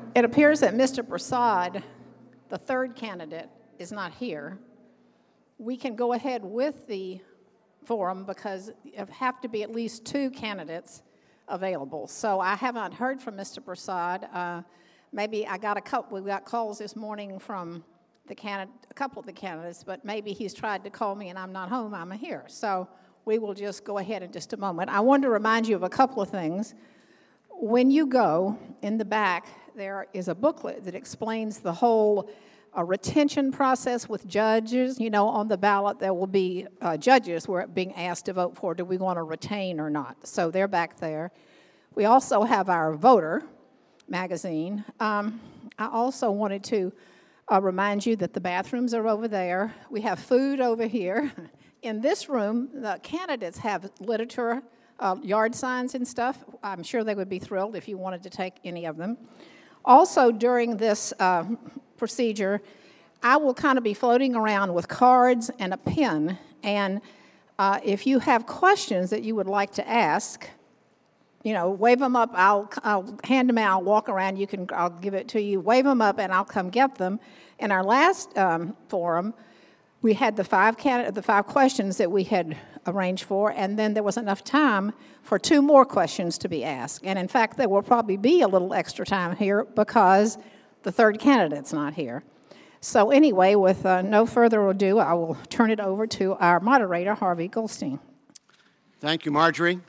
It appears that Mr. Prasad, the third candidate, is not here. We can go ahead with the forum because there have to be at least 2 candidates available. So I have not heard from Mr. Prasad. Maybe we got calls this morning from a couple of the candidates, but maybe he's tried to call me and I'm not home, I'm here. So we will just go ahead in just a moment. I wanted to remind you of a couple of things. When you go, in the back, there is a booklet that explains the whole retention process with judges. You know, on the ballot there will be judges who are being asked to vote for, do we want to retain or not? So they're back there. We also have our voter magazine. I also wanted to remind you that the bathrooms are over there. We have food over here. In this room, the candidates have literature, yard signs and stuff. I'm sure they would be thrilled if you wanted to take any of them. Also, during this procedure, I will kind of be floating around with cards and a pen, and if you have questions that you would like to ask, you know, wave them up. I'll hand them out. I'll walk around. I'll give it to you. Wave them up, and I'll come get them. In our last forum, we had the 5 questions that we had arranged for, and then there was enough time for 2 more questions to be asked. And in fact, there will probably be a little extra time here because the third candidate's not here. So anyway, with no further ado, I will turn it over to our moderator, Harvey Goldstein. Thank you, Marjorie.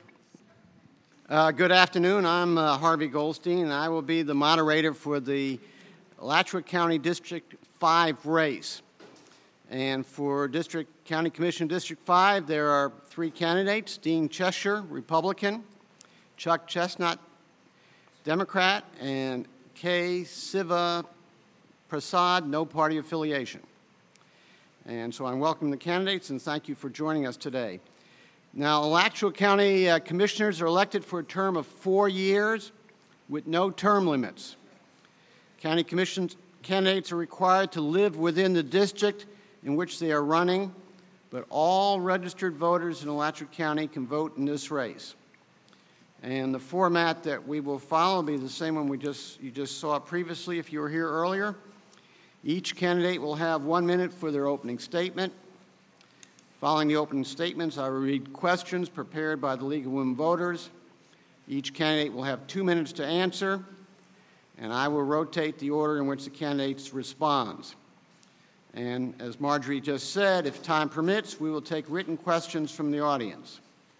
Good afternoon. I'm Harvey Goldstein, and I will be the moderator for the Alachua County District 5 race. And for County Commission District 5, there are 3 candidates: Dean Cheshire, Republican; Chuck Chestnut, Democrat; and K. Siva Prasad, no party affiliation. And so I welcome the candidates and thank you for joining us today. Now, Alachua County commissioners are elected for a term of 4 years with no term limits. County commission candidates are required to live within the district in which they are running, but all registered voters in Alachua County can vote in this race. And the format that we will follow will be the same one you just saw previously if you were here earlier. Each candidate will have 1 minute for their opening statement. Following the opening statements, I will read questions prepared by the League of Women Voters. Each candidate will have 2 minutes to answer, and I will rotate the order in which the candidates respond. And as Marjorie just said, if time permits, we will take written questions from the audience.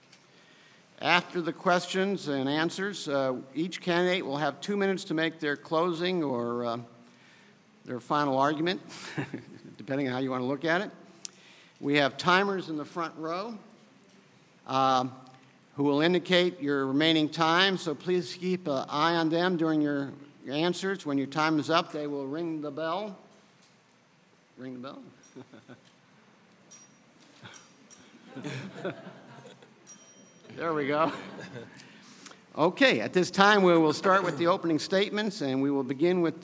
After the questions and answers, each candidate will have 2 minutes to make their closing or their final argument, depending on how you want to look at it. We have timers in the front row who will indicate your remaining time, so please keep an eye on them during your answers. When your time is up, they will ring the bell. Ring the bell? There we go. Okay, at this time we will start with the opening statements, and we will begin with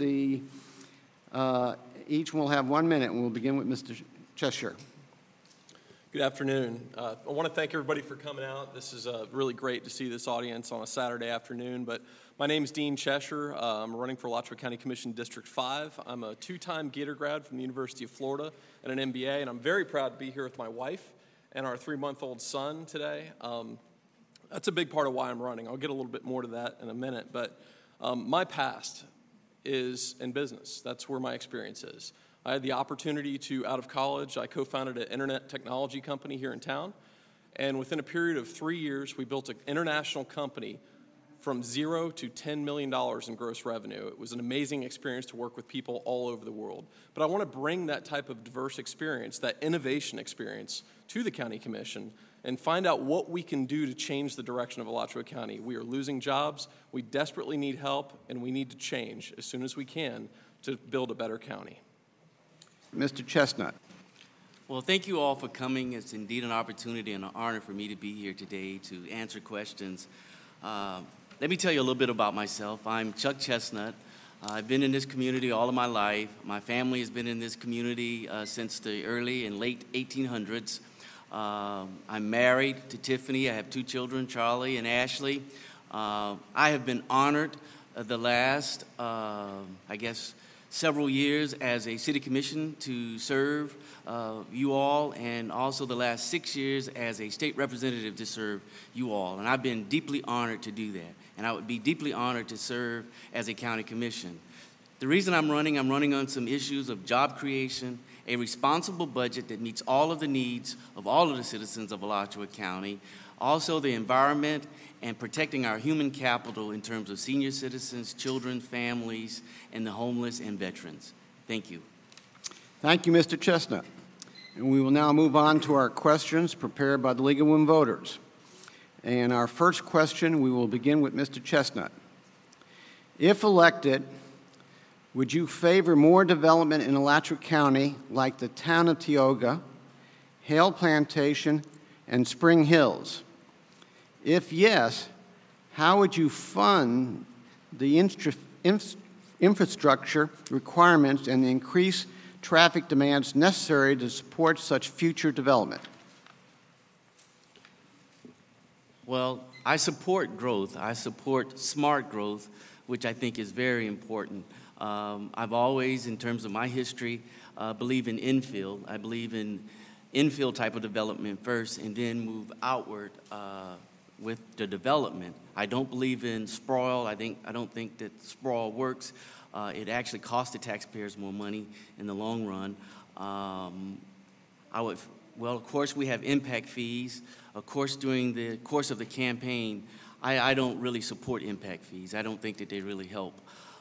each will have 1 minute, and we'll begin with Mr. Cheshire. Good afternoon. I want to thank everybody for coming out. This is really great to see this audience on a Saturday afternoon, but my name is Dean Cheshire. I'm running for Alachua County Commission District 5. I'm a 2-time Gator grad from the University of Florida and an MBA, and I'm very proud to be here with my wife and our 3-month-old son today. That's a big part of why I'm running. I'll get a little bit more to that in a minute, but my past is in business. That's where my experience is. I had the opportunity to, out of college, I co-founded an internet technology company here in town, and within a period of 3 years, we built an international company from 0 to $10 million in gross revenue. It was an amazing experience to work with people all over the world. But I want to bring that type of diverse experience, that innovation experience, to the county commission and find out what we can do to change the direction of Alachua County. We are losing jobs, we desperately need help, and we need to change as soon as we can to build a better county. Mr. Chestnut. Well, thank you all for coming. It's indeed an opportunity and an honor for me to be here today to answer questions. Let me tell you a little bit about myself. I'm Chuck Chestnut. I've been in this community all of my life. My family has been in this community since the early and late 1800s. I'm married to Tiffany. I have 2 children, Charlie and Ashley. I have been honored the last, several years as a city commission to serve you all, and also the last 6 years as a state representative to serve you all. And I've been deeply honored to do that. And I would be deeply honored to serve as a county commission. The reason I'm running on some issues of job creation, a responsible budget that meets all of the needs of all of the citizens of Alachua County, also the environment, and protecting our human capital in terms of senior citizens, children, families, and the homeless and veterans. Thank you. Thank you, Mr. Chestnut. And we will now move on to our questions prepared by the League of Women Voters. And our first question, we will begin with Mr. Chestnut. If elected, would you favor more development in Alachua County like the town of Tioga, Hale Plantation, and Spring Hills? If yes, how would you fund the infrastructure requirements and the increased traffic demands necessary to support such future development? Well, I support growth. I support smart growth, which I think is very important. I've always, in terms of my history, believe in infill. I believe in infill type of development first and then move outward with the development. I don't believe in sprawl. I don't think that sprawl works. It actually costs the taxpayers more money in the long run. Of course, we have impact fees. Of course, during the course of the campaign, I don't really support impact fees. I don't think that they really help.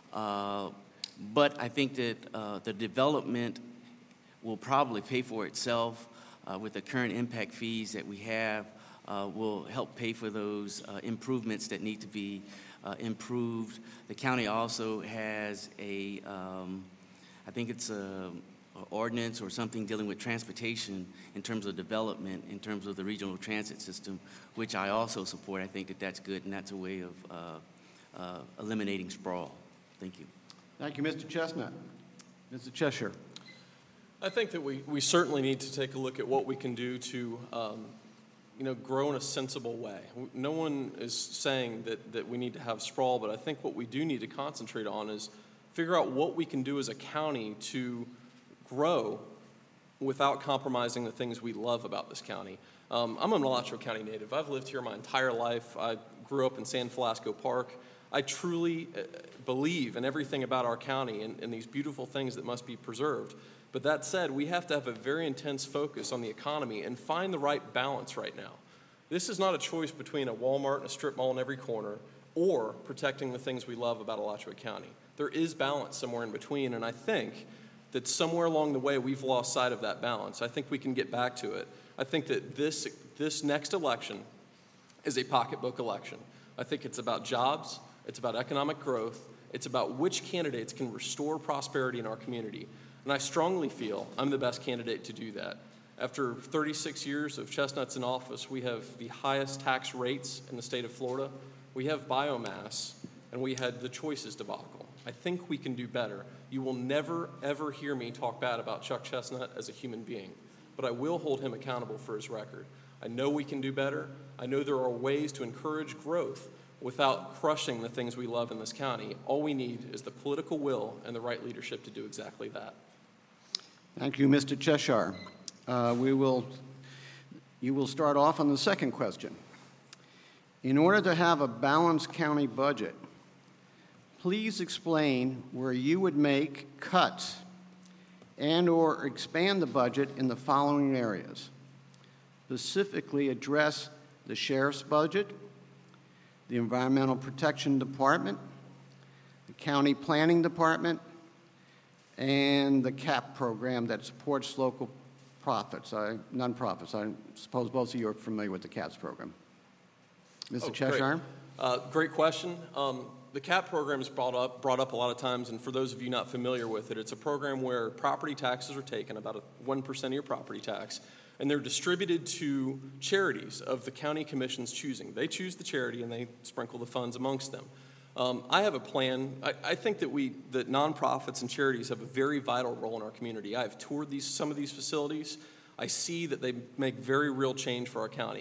But I think that the development will probably pay for itself with the current impact fees that we have. Will help pay for those improvements that need to be improved. The county also has I think it's an ordinance or something dealing with transportation in terms of development, in terms of the regional transit system, which I also support. I think that that's good, and that's a way of eliminating sprawl. Thank you. Thank you, Mr. Chestnut. Mr. Cheshire. I think that we certainly need to take a look at what we can do to grow in a sensible way. No one is saying that we need to have sprawl, but I think what we do need to concentrate on is figure out what we can do as a county to grow without compromising the things we love about this county. I'm an Alachua County native. I've lived here my entire life. I grew up in San Velasco Park. I truly believe in everything about our county and these beautiful things that must be preserved. But that said, we have to have a very intense focus on the economy and find the right balance right now. This is not a choice between a Walmart and a strip mall in every corner or protecting the things we love about Alachua County. There is balance somewhere in between, and I think that somewhere along the way we've lost sight of that balance. I think we can get back to it. I think that this next election is a pocketbook election. I think it's about jobs, it's about economic growth, it's about which candidates can restore prosperity in our community. And I strongly feel I'm the best candidate to do that. After 36 years of Chestnuts in office, we have the highest tax rates in the state of Florida. We have biomass, and we had the choices debacle. I think we can do better. You will never, ever hear me talk bad about Chuck Chestnut as a human being, but I will hold him accountable for his record. I know we can do better. I know there are ways to encourage growth without crushing the things we love in this county. All we need is the political will and the right leadership to do exactly that. Thank you, Mr. Cheshire. You will start off on the second question. In order to have a balanced county budget, please explain where you would make cuts and/or expand the budget in the following areas. Specifically address the sheriff's budget, the Environmental Protection Department, the County Planning Department, and the CAP program that supports local nonprofits. I suppose both of you are familiar with the CAPS program. Mr. Cheshire? Great question. The CAP program is brought up a lot of times, and for those of you not familiar with it, it's a program where property taxes are taken, about 1% of your property tax, and they're distributed to charities of the county commission's choosing. They choose the charity, and they sprinkle the funds amongst them. I have a plan. I think that nonprofits and charities have a very vital role in our community. I have toured some of these facilities. I see that they make very real change for our county.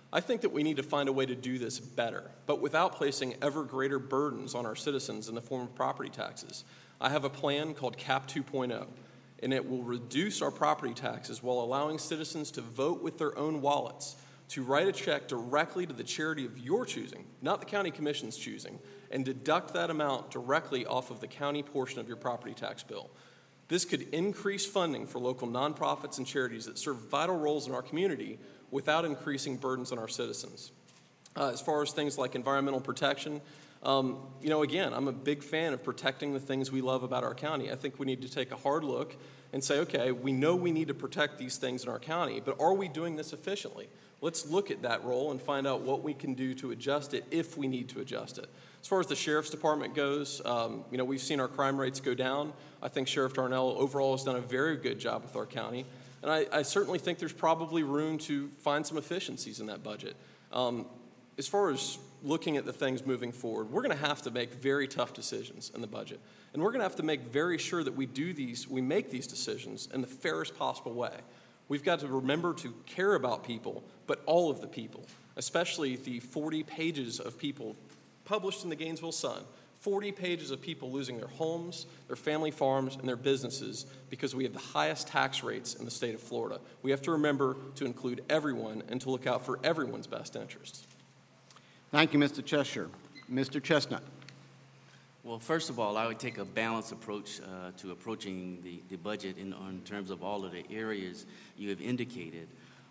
I think that we need to find a way to do this better, but without placing ever greater burdens on our citizens in the form of property taxes. I have a plan called CAP 2.0, and it will reduce our property taxes while allowing citizens to vote with their own wallets, to write a check directly to the charity of your choosing, not the county commission's choosing, and deduct that amount directly off of the county portion of your property tax bill. This could increase funding for local nonprofits and charities that serve vital roles in our community without increasing burdens on our citizens. As far as things like environmental protection, again, I'm a big fan of protecting the things we love about our county. I think we need to take a hard look and say, okay, we know we need to protect these things in our county, but are we doing this efficiently? Let's look at that role and find out what we can do to adjust it if we need to adjust it. As far as the Sheriff's Department goes, we've seen our crime rates go down. I think Sheriff Darnell overall has done a very good job with our county. And I certainly think there's probably room to find some efficiencies in that budget. As far as looking at the things moving forward, we're going to have to make very tough decisions in the budget. And we're going to have to make very sure that we make these decisions in the fairest possible way. We've got to remember to care about people, but all of the people, especially the 40 pages of people published in the Gainesville Sun, 40 pages of people losing their homes, their family farms, and their businesses because we have the highest tax rates in the state of Florida. We have to remember to include everyone and to look out for everyone's best interests. Thank you, Mr. Cheshire. Mr. Chestnut. Well, first of all, I would take a balanced approach to approaching the budget in terms of all of the areas you have indicated.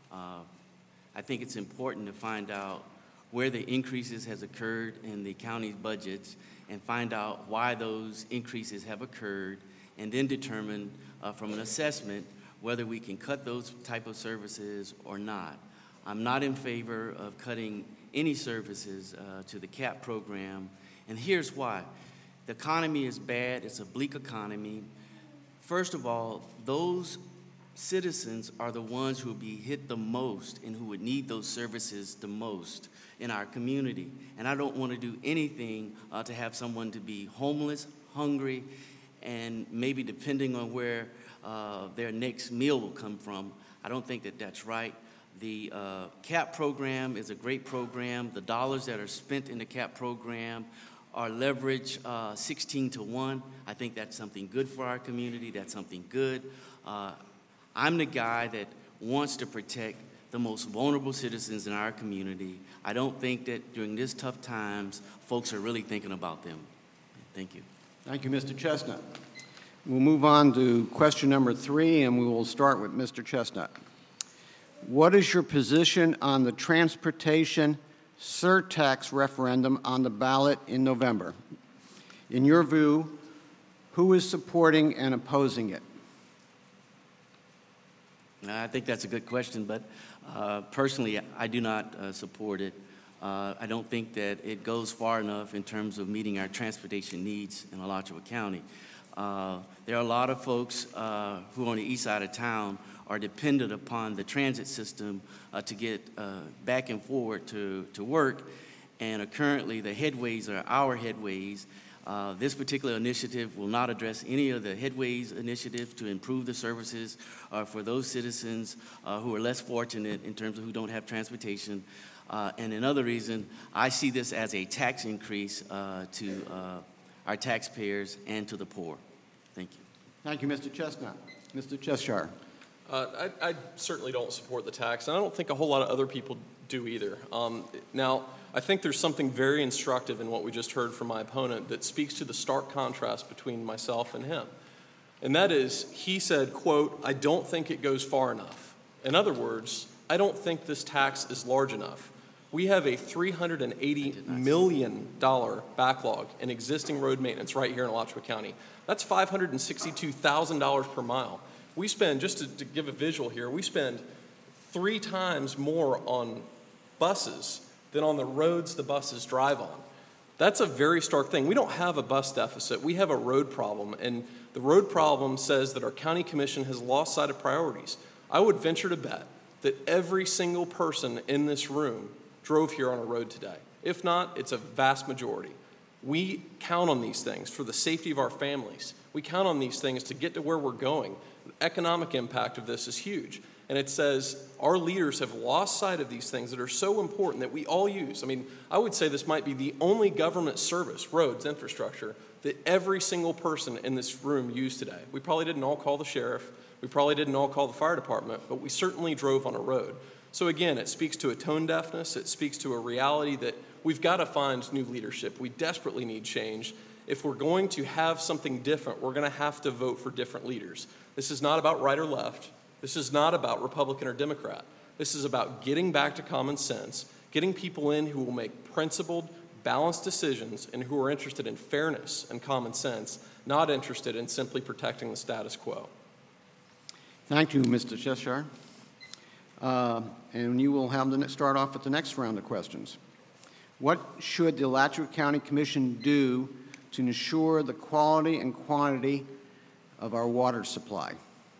I think it's important to find out where the increases has occurred in the county's budgets and find out why those increases have occurred, and then determine from an assessment whether we can cut those type of services or not. I'm not in favor of cutting any services to the CAP program, and here's why. The economy is bad. It's a bleak economy. First of all, those citizens are the ones who will be hit the most and who would need those services the most in our community. And I don't want to do anything to have someone to be homeless, hungry, and maybe depending on where their next meal will come from. I don't think that that's right. The CAP program is a great program. The dollars that are spent in the CAP program are leveraged 16 to 1. I think that's something good for our community. That's something good. I'm the guy that wants to protect the most vulnerable citizens in our community. I don't think that during these tough times, folks are really thinking about them. Thank you. Thank you, Mr. Chestnut. We'll move on to question number 3, and we will start with Mr. Chestnut. What is your position on the transportation surtax referendum on the ballot in November? In your view, who is supporting and opposing it? I think that's a good question, but personally, I do not support it. I don't think that it goes far enough in terms of meeting our transportation needs in Alachua County. There are a lot of folks who are on the east side of town are dependent upon the transit system to get back and forward to work, and currently the headways are our headways. This particular initiative will not address any of the headways initiatives to improve the services for those citizens who are less fortunate in terms of who don't have transportation. And another reason, I see this as a tax increase to our taxpayers and to the poor. Thank you. Thank you, Mr. Chestnut. Mr. Cheshire. I certainly don't support the tax, and I don't think a whole lot of other people do either. Now, I think there's something very instructive in what we just heard from my opponent that speaks to the stark contrast between myself and him. And that is, he said, quote, "I don't think it goes far enough." In other words, I don't think this tax is large enough. We have a $380 million backlog in existing road maintenance right here in Alachua County. That's $562,000 per mile. We spend, just to give a visual here, we spend 3 times more on buses than on the roads the buses drive on. That's a very stark thing. We don't have a bus deficit. We have a road problem, and the road problem says that our county commission has lost sight of priorities. I would venture to bet that every single person in this room drove here on a road today. If not, it's a vast majority. We count on these things for the safety of our families. We count on these things to get to where we're going. The economic impact of this is huge. And it says our leaders have lost sight of these things that are so important that we all use. I mean, I would say this might be the only government service, roads, infrastructure, that every single person in this room used today. We probably didn't all call the sheriff. We probably didn't all call the fire department, but we certainly drove on a road. So again, it speaks to a tone deafness. It speaks to a reality that we've got to find new leadership. We desperately need change. If we're going to have something different, we're going to have to vote for different leaders. This is not about right or left. This is not about Republican or Democrat. This is about getting back to common sense, getting people in who will make principled, balanced decisions and who are interested in fairness and common sense, not interested in simply protecting the status quo. Thank you, Mr. Cheshire. And you will have start off with the next round of questions. What should the Alachua County Commission do to ensure the quality and quantity of our water supply?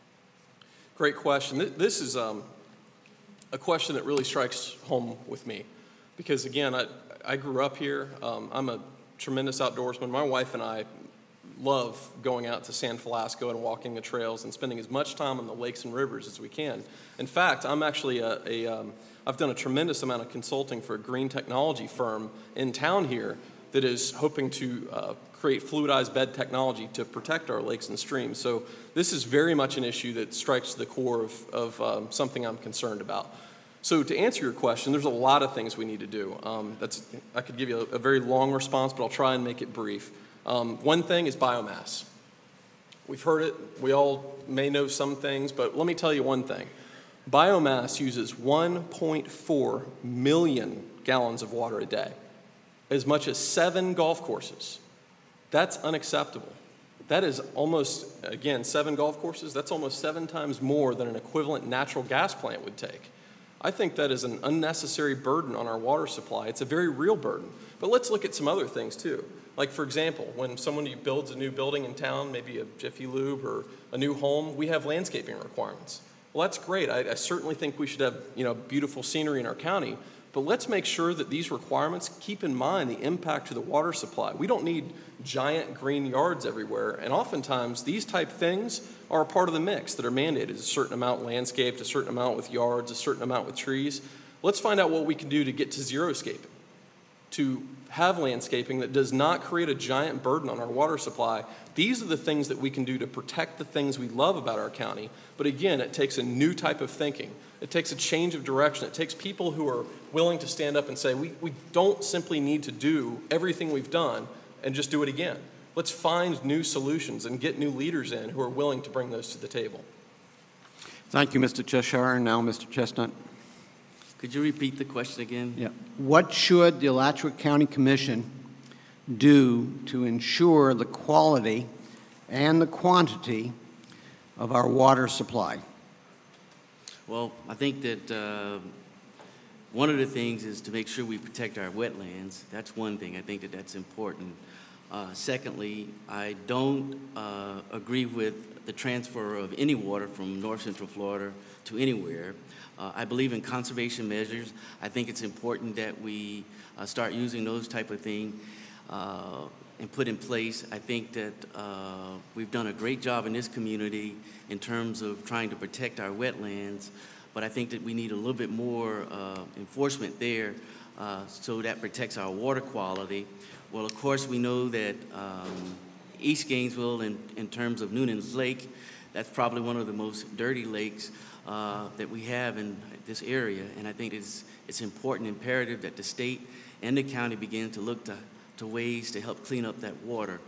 Great question. This is a question that really strikes home with me because, again, I grew up here. I'm a tremendous outdoorsman. My wife and I love going out to San Falasco and walking the trails and spending as much time on the lakes and rivers as we can. In fact, I'm actually I've done a tremendous amount of consulting for a green technology firm in town here that is hoping to create fluidized bed technology to protect our lakes and streams. So this is very much an issue that strikes the core of something I'm concerned about. So to answer your question, there's a lot of things we need to do. I could give you a very long response, but I'll try and make it brief. One thing is biomass. We've heard it. We all may know some things, but let me tell you one thing. Biomass uses 1.4 million gallons of water a day, as much as 7 golf courses. That's unacceptable. That is almost, again, 7 golf courses, that's almost 7 times more than an equivalent natural gas plant would take. I think that is an unnecessary burden on our water supply. It's a very real burden. But let's look at some other things too. Like, for example, when someone builds a new building in town, maybe a Jiffy Lube or a new home, we have landscaping requirements. Well, that's great. I certainly think we should have, beautiful scenery in our county. But let's make sure that these requirements keep in mind the impact to the water supply. We don't need giant green yards everywhere. And oftentimes, these type things are a part of the mix that are mandated. A certain amount landscaped, a certain amount with yards, a certain amount with trees. Let's find out what we can do to get to xeriscaping, to have landscaping that does not create a giant burden on our water supply. These are the things that we can do to protect the things we love about our county. But again, it takes a new type of thinking. It takes a change of direction. It takes people who are willing to stand up and say, we don't simply need to do everything we've done and just do it again. Let's find new solutions and get new leaders in who are willing to bring those to the table. Thank you, Mr. Cheshire. And now, Mr. Chestnut. Could you repeat the question again? Yeah. What should the Alachua County Commission do to ensure the quality and the quantity of our water supply? Well, I think that one of the things is to make sure we protect our wetlands. That's one thing. I think that that's important. Secondly, I don't agree with the transfer of any water from North Central Florida to anywhere. I believe in conservation measures. I think it's important that we start using those type of things and put in place. I think that we've done a great job in this community in terms of trying to protect our wetlands, but I think that we need a little bit more enforcement there so that protects our water quality. Well, of course, we know that East Gainesville, in terms of Noonan's Lake, that's probably one of the most dirty lakes that we have in this area, and I think it's important, imperative that the state and the county begin to look to ways to help clean up that water.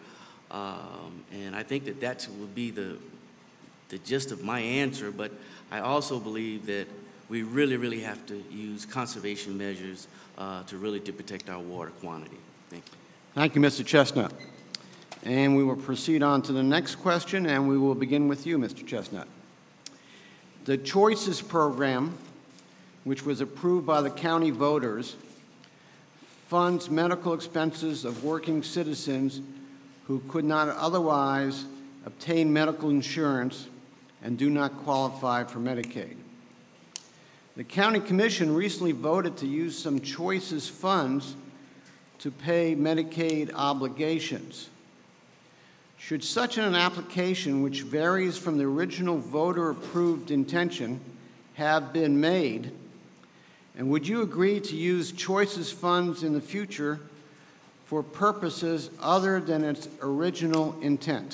And I think that would be the gist of my answer, but I also believe that we really, really have to use conservation measures to protect our water quantity. Thank you. Thank you, Mr. Chestnut. And we will proceed on to the next question, and we will begin with you, Mr. Chestnut. The Choices Program, which was approved by the county voters, funds medical expenses of working citizens who could not otherwise obtain medical insurance and do not qualify for Medicaid. The County Commission recently voted to use some Choices funds to pay Medicaid obligations. Should such an application, which varies from the original voter-approved intention, have been made? And would you agree to use Choices funds in the future for purposes other than its original intent?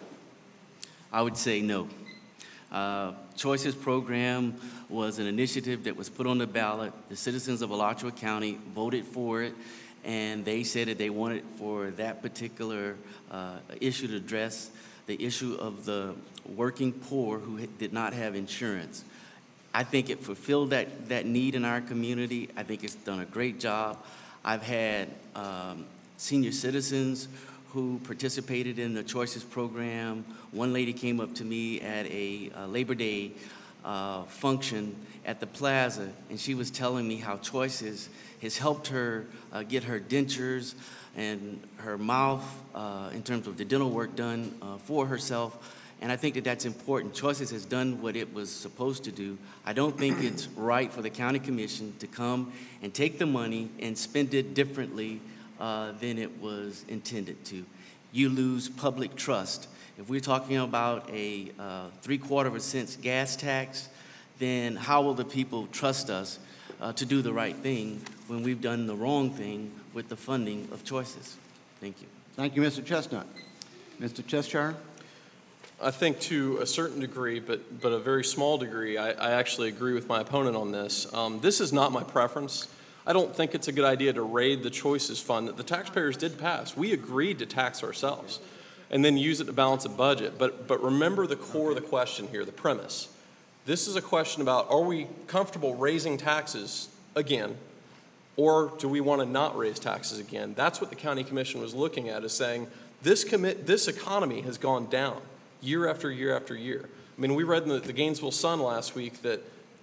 I would say no. Choices program was an initiative that was put on the ballot. The citizens of Alachua County voted for it, and they said that they wanted for that particular issue to address the issue of the working poor who did not have insurance. I think it fulfilled that need in our community. I think it's done a great job. I've had senior citizens who participated in the Choices program. One lady came up to me at a Labor Day function at the plaza, and she was telling me how Choices has helped her get her dentures and her mouth in terms of the dental work done for herself. And I think that that's important. Choices has done what it was supposed to do. I don't think it's right for the county commission to come and take the money and spend it differently than it was intended to. You lose public trust. If we're talking about a 3/4 cent gas tax, then how will the people trust us to do the right thing when we've done the wrong thing with the funding of Choices? Thank you. Thank you, Mr. Chestnut. Mr. Cheshire? I think to a certain degree, but a very small degree, I actually agree with my opponent on this. This is not my preference. I don't think it's a good idea to raid the Choices Fund that the taxpayers did pass. We agreed to tax ourselves and then use it to balance a budget. But remember the core of the question here, the premise. This is a question about, are we comfortable raising taxes again, or do we want to not raise taxes again? That's what the county commission was looking at, is saying this economy has gone down year after year after year. I mean, we read in the Gainesville Sun last week that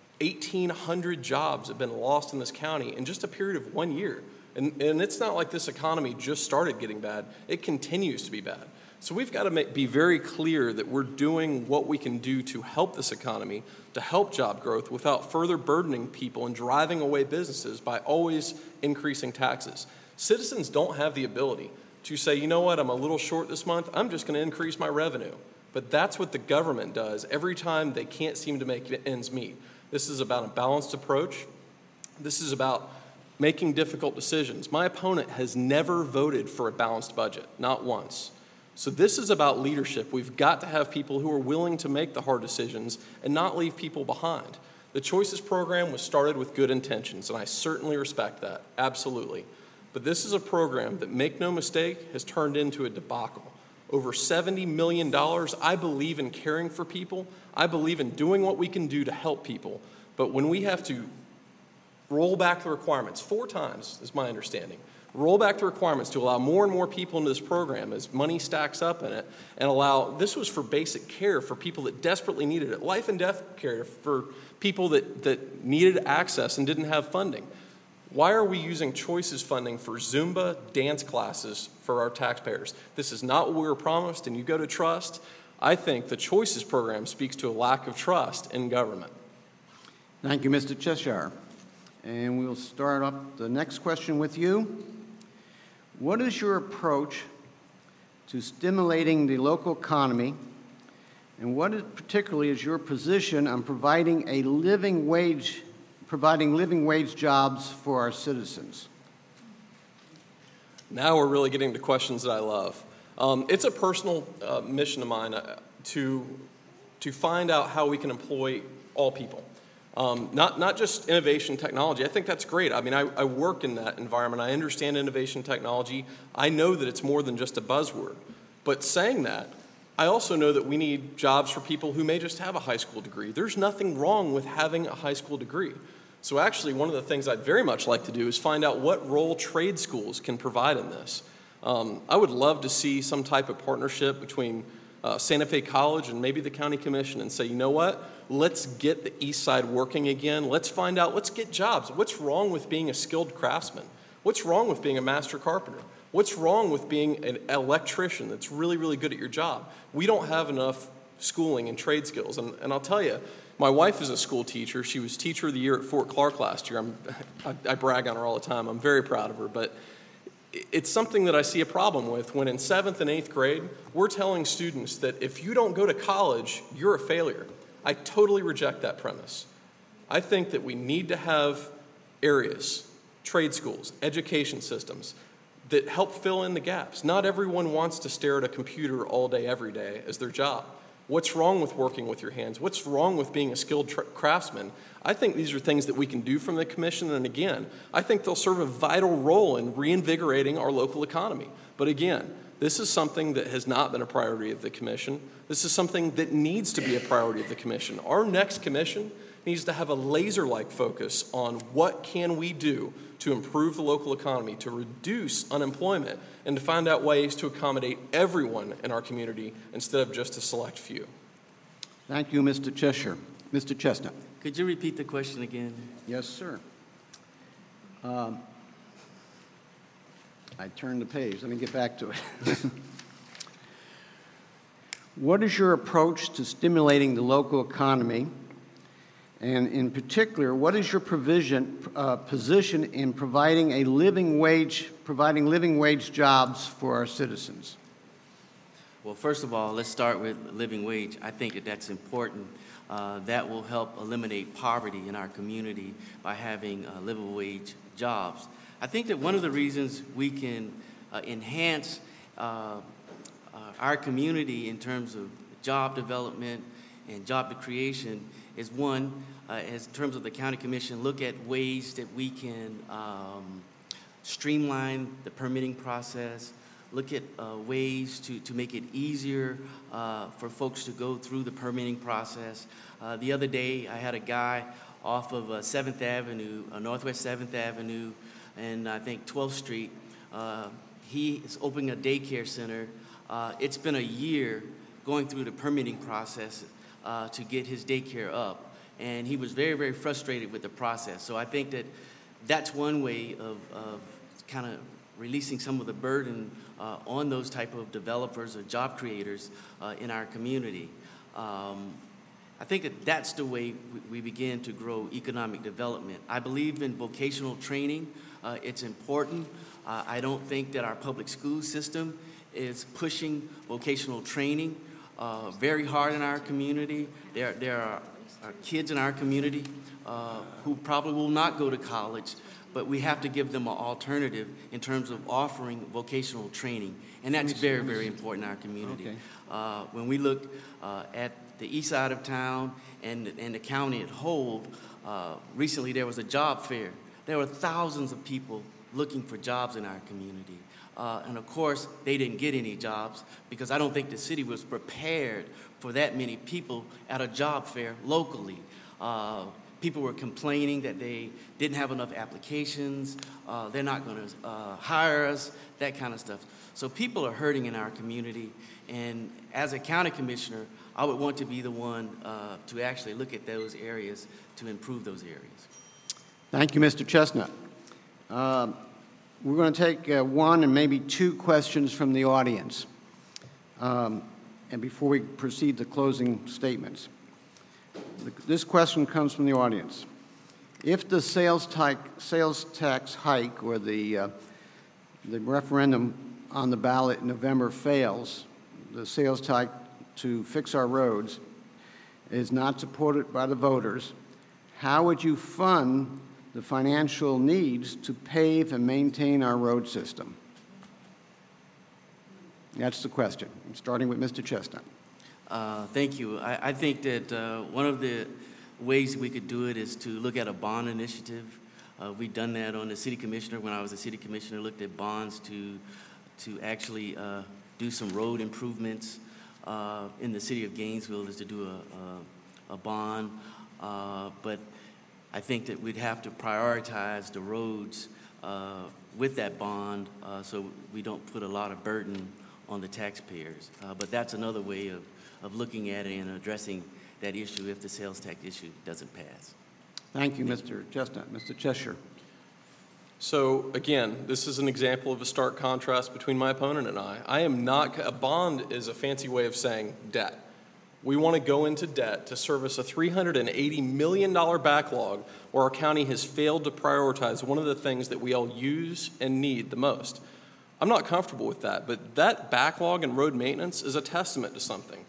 1,800 jobs have been lost in this county in just a period of 1 year. And it's not like this economy just started getting bad. It continues to be bad. So we've got to be very clear that we're doing what we can do to help this economy, to help job growth without further burdening people and driving away businesses by always increasing taxes. Citizens don't have the ability to say, you know what, I'm a little short this month, I'm just going to increase my revenue. But that's what the government does every time they can't seem to make ends meet. This is about a balanced approach. This is about making difficult decisions. My opponent has never voted for a balanced budget, not once. So this is about leadership. We've got to have people who are willing to make the hard decisions and not leave people behind. The Choices program was started with good intentions, and I certainly respect that, absolutely. But this is a program that, make no mistake, has turned into a debacle. Over $70 million. I believe in caring for people. I believe in doing what we can do to help people. But when we have to roll back the requirements 4 times, is my understanding, roll back the requirements to allow more and more people into this program as money stacks up in it, and allow, this was for basic care for people that desperately needed it, life and death care for people that needed access and didn't have funding. Why are we using Choices funding for Zumba dance classes for our taxpayers? This is not what we were promised, and you go to trust. I think the Choices program speaks to a lack of trust in government. Thank you, Mr. Cheshire. And we'll start up the next question with you. What is your approach to stimulating the local economy, and what particularly is your position on providing living wage jobs for our citizens? Now we're really getting to questions that I love. It's a personal mission of mine to find out how we can employ all people. Not just innovation technology. I think that's great. I mean, I work in that environment. I understand innovation technology. I know that it's more than just a buzzword. But saying that, I also know that we need jobs for people who may just have a high school degree. There's nothing wrong with having a high school degree. So actually, one of the things I'd very much like to do is find out what role trade schools can provide in this. I would love to see some type of partnership between Santa Fe College and maybe the county commission and say, you know what, let's get the East Side working again. Let's find out, let's get jobs. What's wrong with being a skilled craftsman? What's wrong with being a master carpenter? What's wrong with being an electrician that's really, really good at your job? We don't have enough schooling and trade skills. And I'll tell you, my wife is a school teacher. She was Teacher of the Year at Fort Clark last year. I brag on her all the time. I'm very proud of her. But it's something that I see a problem with when in 7th and 8th grade, we're telling students that if you don't go to college, you're a failure. I totally reject that premise. I think that we need to have areas, trade schools, education systems that help fill in the gaps. Not everyone wants to stare at a computer all day, every day as their job. What's wrong with working with your hands? What's wrong with being a skilled craftsman? I think these are things that we can do from the commission, and again, I think they'll serve a vital role in reinvigorating our local economy. But again, this is something that has not been a priority of the commission. This is something that needs to be a priority of the commission. Our next commission needs to have a laser-like focus on what can we do to improve the local economy, to reduce unemployment, and to find out ways to accommodate everyone in our community instead of just a select few. Thank you, Mr. Cheshire. Mr. Chestnut. Could you repeat the question again? Yes, sir. I turned the page. Let me get back to it. What is your approach to stimulating the local economy? And in particular, what is your position in providing living wage jobs for our citizens? Well, first of all, let's start with living wage. I think that that's important. That will help eliminate poverty in our community by having living wage jobs. I think that one of the reasons we can enhance our community in terms of job development and job creation is one, as in terms of the county commission, look at ways that we can streamline the permitting process, look at ways to make it easier for folks to go through the permitting process. The other day, I had a guy off of 7th Avenue, Northwest 7th Avenue, and I think 12th Street. He is opening a daycare center. It's been a year going through the permitting process to get his daycare up, and he was very, very frustrated with the process. So I think that that's one way of kind of releasing some of the burden on those type of developers or job creators in our community. I think that that's the way we begin to grow economic development. I believe in vocational training. It's important. I don't think that our public school system is pushing vocational training very hard in our community. There are kids in our community who probably will not go to college, but we have to give them an alternative in terms of offering vocational training. And that's very, very important in our community. Okay. When we look at the east side of town and the county at whole, recently there was a job fair. There were thousands of people looking for jobs in our community. And of course, they didn't get any jobs because I don't think the city was prepared for that many people at a job fair locally. People were complaining that they didn't have enough applications, they're not going to hire us, that kind of stuff. So people are hurting in our community, and as a county commissioner, I would want to be the one to actually look at those areas to improve those areas. Thank you, Mr. Chestnut. We're going to take one and maybe two questions from the audience, and before we proceed to closing statements. This question comes from the audience. If the sales tax hike or the referendum on the ballot in November fails, the sales tax to fix our roads is not supported by the voters, how would you fund the financial needs to pave and maintain our road system? That's the question, starting with Mr. Chestnut. Thank you. I think that one of the ways we could do it is to look at a bond initiative. We've done that on the city commissioner. When I was a city commissioner, looked at bonds to actually do some road improvements in the city of Gainesville, is to do a bond. But I think that we'd have to prioritize the roads with that bond so we don't put a lot of burden on the taxpayers. But that's another way of looking at it and addressing that issue if the sales tax issue doesn't pass. Thank you, Mr. Chestnut. Mr. Cheshire. So again, this is an example of a stark contrast between my opponent and I. I am not, a bond is a fancy way of saying debt. We want to go into debt to service a $380 million backlog where our county has failed to prioritize one of the things that we all use and need the most. I'm not comfortable with that, but that backlog in road maintenance is a testament to something.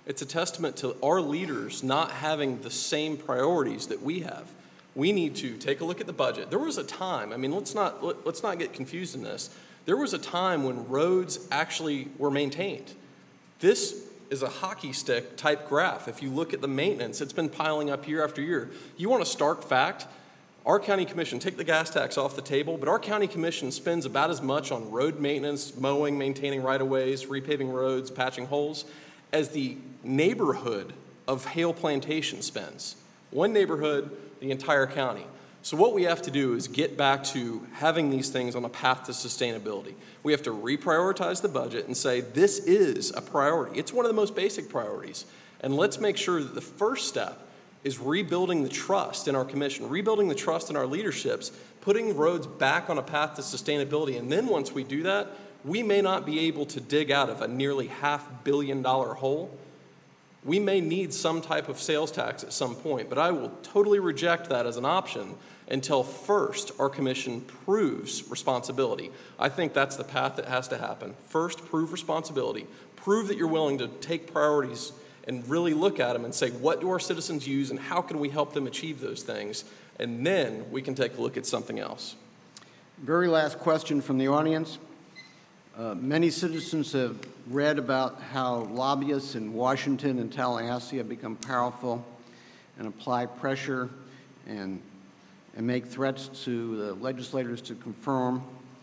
It's a testament to our leaders not having the same priorities that we have. We need to take a look at the budget. There was a time, let's not get confused in this. There was a time when roads actually were maintained. This is a hockey stick type graph. If you look at the maintenance, it's been piling up year after year. You want a stark fact? Our county commission, take the gas tax off the table, but our county commission spends about as much on road maintenance, mowing, maintaining right-of-ways, repaving roads, patching holes, as the neighborhood of Hale Plantation spends. One neighborhood, the entire county. So what we have to do is get back to having these things on a path to sustainability. We have to reprioritize the budget and say this is a priority. It's one of the most basic priorities. And let's make sure that the first step is rebuilding the trust in our commission, rebuilding the trust in our leaderships, putting roads back on a path to sustainability. And then once we do that, we may not be able to dig out of a nearly $500 million hole. We may need some type of sales tax at some point, but I will totally reject that as an option until first our commission proves responsibility. I think that's the path that has to happen. First, prove responsibility. Prove that you're willing to take priorities and really look at them and say, what do our citizens use and how can we help them achieve those things? And then we can take a look at something else. Very last question from the audience. Many citizens have read about how lobbyists in Washington and Tallahassee have become powerful and apply pressure and make threats to the legislators to conform.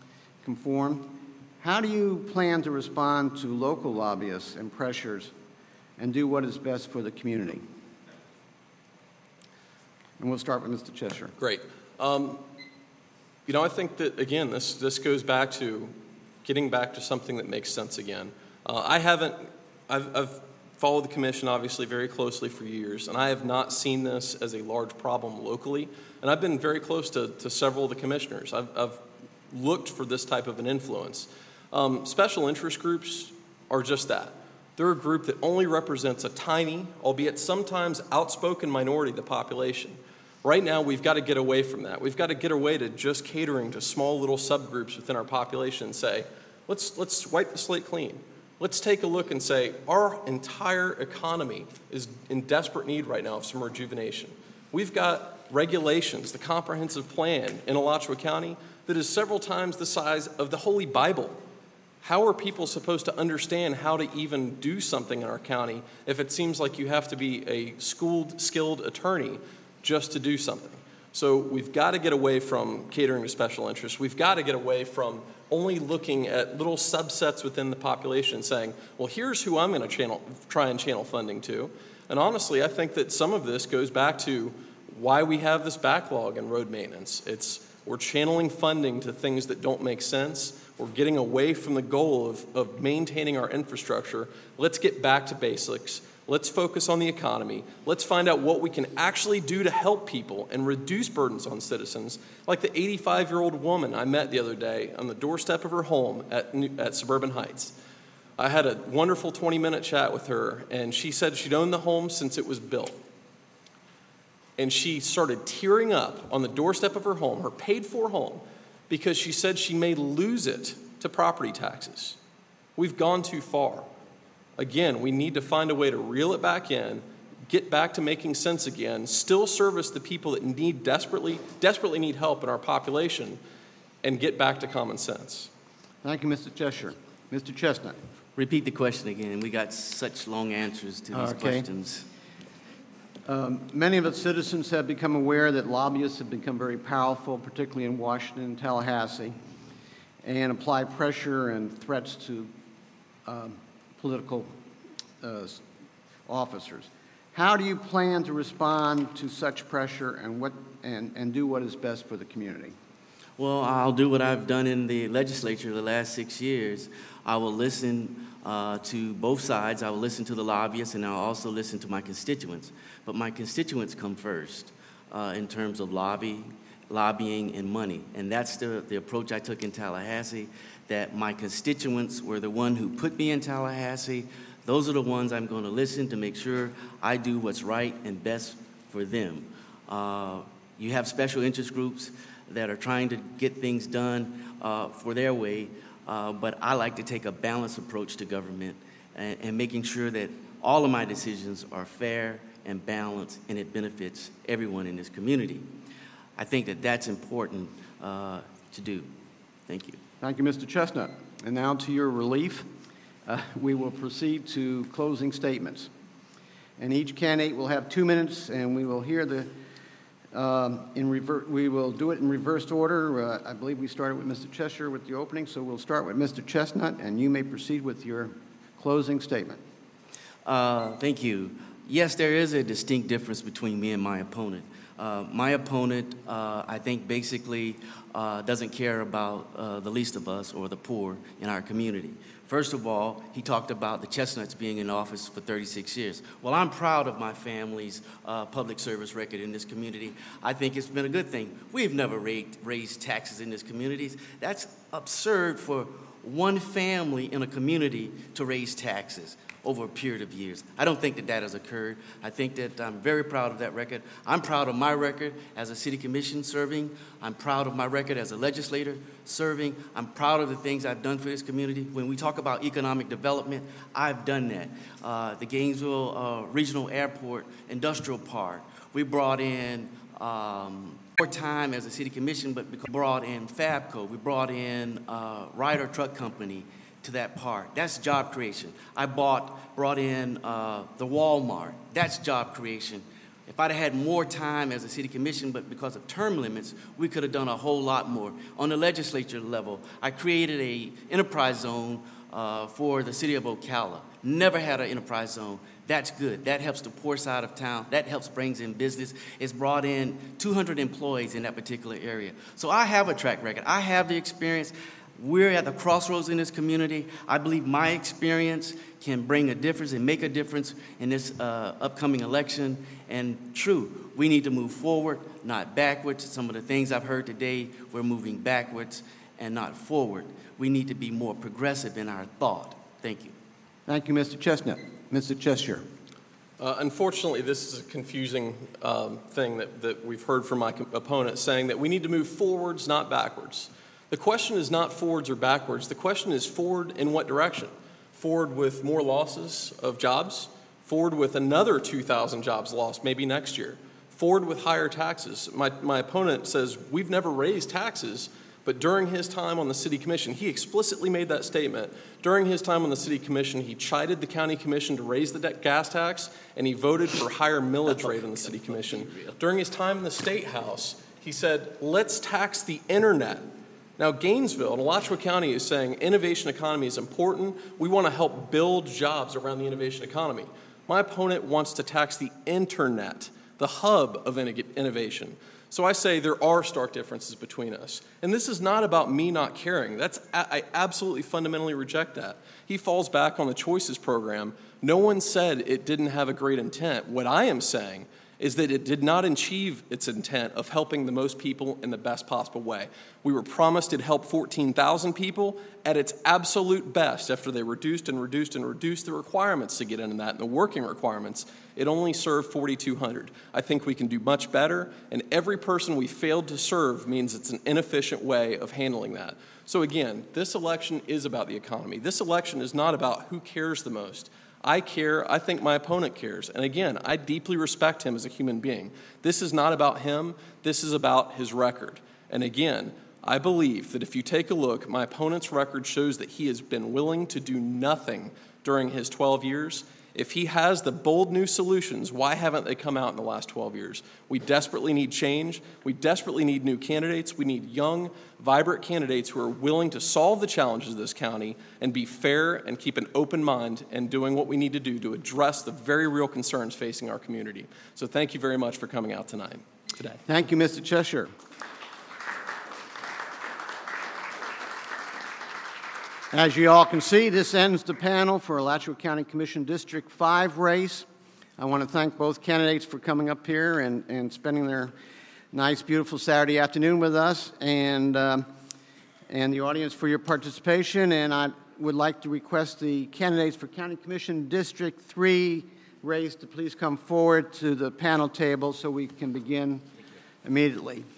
How do you plan to respond to local lobbyists and pressures and do what is best for the community? And we'll start with Mr. Cheshire. Great. I think that, again, this goes back to getting back to something that makes sense again. I've followed the commission, obviously, very closely for years, and I have not seen this as a large problem locally. And I've been very close to several of the commissioners. I've looked for this type of an influence. Special interest groups are just that. They're a group that only represents a tiny, albeit sometimes outspoken minority of the population. Right now, we've got to get away from that. We've got to get away to just catering to small little subgroups within our population and say, let's wipe the slate clean. Let's take a look and say, our entire economy is in desperate need right now of some rejuvenation. We've got regulations, the comprehensive plan in Alachua County that is several times the size of the Holy Bible. How are people supposed to understand how to even do something in our county if it seems like you have to be a skilled attorney just to do something? So we've got to get away from catering to special interests. We've got to get away from only looking at little subsets within the population saying, well, here's who I'm going to try and channel funding to. And honestly, I think that some of this goes back to why we have this backlog in road maintenance. We're channeling funding to things that don't make sense. We're getting away from the goal of maintaining our infrastructure. Let's get back to basics. Let's focus on the economy. Let's find out what we can actually do to help people and reduce burdens on citizens, like the 85-year-old woman I met the other day on the doorstep of her home at Suburban Heights. I had a wonderful 20-minute chat with her, and she said she'd owned the home since it was built. And she started tearing up on the doorstep of her home, her paid-for home, because she said she may lose it to property taxes. We've gone too far. Again, we need to find a way to reel it back in, get back to making sense again, still service the people that desperately need help in our population, and get back to common sense. Thank you, Mr. Cheshire. Mr. Chestnut. Repeat the question again. We got such long answers to these questions. Many of the citizens have become aware that lobbyists have become very powerful, particularly in Washington and Tallahassee, and apply pressure and threats to political officers. How do you plan to respond to such pressure and do what is best for the community? Well, I'll do what I've done in the legislature the last 6 years. I will listen to both sides. I will listen to the lobbyists, and I'll also listen to my constituents. But my constituents come first in terms of lobbying and money. And that's the approach I took in Tallahassee, that my constituents were the one who put me in Tallahassee. Those are the ones I'm going to listen to make sure I do what's right and best for them. You have special interest groups that are trying to get things done for their way, but I like to take a balanced approach to government and making sure that all of my decisions are fair and balanced, and it benefits everyone in this community. I think that that's important to do. Thank you. Thank you, Mr. Chestnut. And now to your relief, we will proceed to closing statements. And each candidate will have 2 minutes, and we will hear we will do it in reversed order. I believe we started with Mr. Cheshire with the opening, so we'll start with Mr. Chestnut, and you may proceed with your closing statement. Thank you. Yes, there is a distinct difference between me and my opponent. My opponent, I think, basically doesn't care about the least of us or the poor in our community. First of all, he talked about the Chestnuts being in office for 36 years. Well, I'm proud of my family's public service record in this community. I think it's been a good thing. We've never raised taxes in this community. That's absurd for one family in a community to raise taxes over a period of years. I don't think that that has occurred. I think that I'm very proud of that record. I'm proud of my record as a city commission serving. I'm proud of my record as a legislator serving. I'm proud of the things I've done for this community. When we talk about economic development, I've done that. The Gainesville Regional Airport Industrial Park, we brought in more time as a city commission, but we brought in Fabco, we brought in Ryder Truck Company to that park. That's job creation. I brought in the Walmart. That's job creation. If I'd have had more time as a city commission, but because of term limits, we could have done a whole lot more. On the legislature level, I created a enterprise zone for the city of Ocala. Never had an enterprise zone. That's good. That helps the poor side of town. That helps brings in business. It's brought in 200 employees in that particular area. So I have a track record. I have the experience. We're at the crossroads in this community. I believe my experience can bring a difference and make a difference in this upcoming election. And true, we need to move forward, not backwards. Some of the things I've heard today, we're moving backwards and not forward. We need to be more progressive in our thought. Thank you. Thank you, Mr. Chestnut. Mr. Cheshire. Unfortunately, this is a confusing thing that we've heard from my opponent, saying that we need to move forwards, not backwards. The question is not forwards or backwards. The question is forward in what direction? Forward with more losses of jobs, forward with another 2,000 jobs lost maybe next year, forward with higher taxes. My opponent says we've never raised taxes, but during his time on the city commission, he explicitly made that statement. During his time on the city commission, he chided the county commission to raise the gas tax, and he voted for higher millage rate on the city commission. During his time in the state house, he said, let's tax the internet. Now, Gainesville and Alachua County is saying innovation economy is important. We want to help build jobs around the innovation economy. My opponent wants to tax the internet, the hub of innovation. So I say there are stark differences between us. And this is not about me not caring. I absolutely fundamentally reject that. He falls back on the Choices program. No one said it didn't have a great intent. What I am saying is that it did not achieve its intent of helping the most people in the best possible way. We were promised it'd help 14,000 people at its absolute best after they reduced the requirements to get into that and the working requirements. It only served 4,200. I think we can do much better, and every person we failed to serve means it's an inefficient way of handling that. So again, this election is about the economy. This election is not about who cares the most. I care. I think my opponent cares. And again, I deeply respect him as a human being. This is not about him. This is about his record. And again, I believe that if you take a look, my opponent's record shows that he has been willing to do nothing during his 12 years. If he has the bold new solutions, why haven't they come out in the last 12 years? We desperately need change. We desperately need new candidates. We need young, vibrant candidates who are willing to solve the challenges of this county and be fair and keep an open mind and doing what we need to do to address the very real concerns facing our community. So thank you very much for coming out today. Thank you, Mr. Cheshire. As you all can see, this ends the panel for Alachua County Commission District 5 race. I want to thank both candidates for coming up here and spending their nice, beautiful Saturday afternoon with us, and the audience for your participation. And I would like to request the candidates for County Commission District 3 race to please come forward to the panel table so we can begin immediately.